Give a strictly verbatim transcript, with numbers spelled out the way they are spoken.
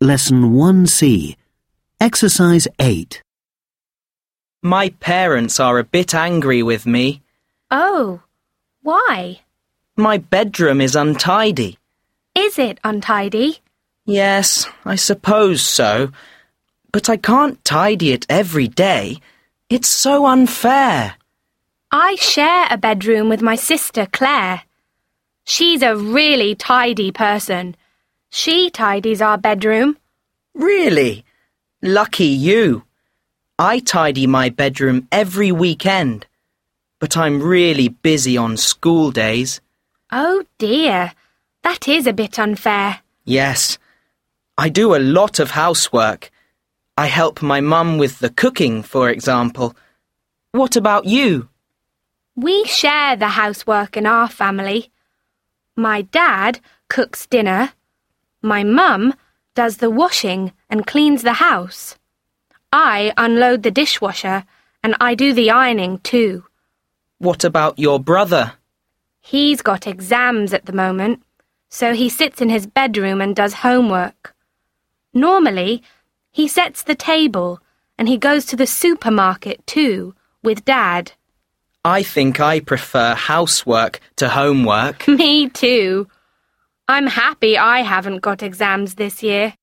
Lesson one C. Exercise eight. My parents are a bit angry with me. Oh, why? My bedroom is untidy. Is it untidy? Yes, I suppose so. But I can't tidy it every day. It's so unfair. I share a bedroom with my sister Claire. She's a really tidy person. She tidies our bedroom. Really? Lucky you. I tidy my bedroom every weekend. But I'm really busy on school days. Oh dear, that is a bit unfair. Yes. I do a lot of housework. I help my mum with the cooking, for example. What about you? We share the housework in our family. My dad cooks dinner. My mum does the washing and cleans the house. I unload the dishwasher and I do the ironing too. What about your brother? He's got exams at the moment, so he sits in his bedroom and does homework. Normally, he sets the table and he goes to the supermarket too, with Dad. I think I prefer housework to homework. Me too. I'm happy I haven't got exams this year.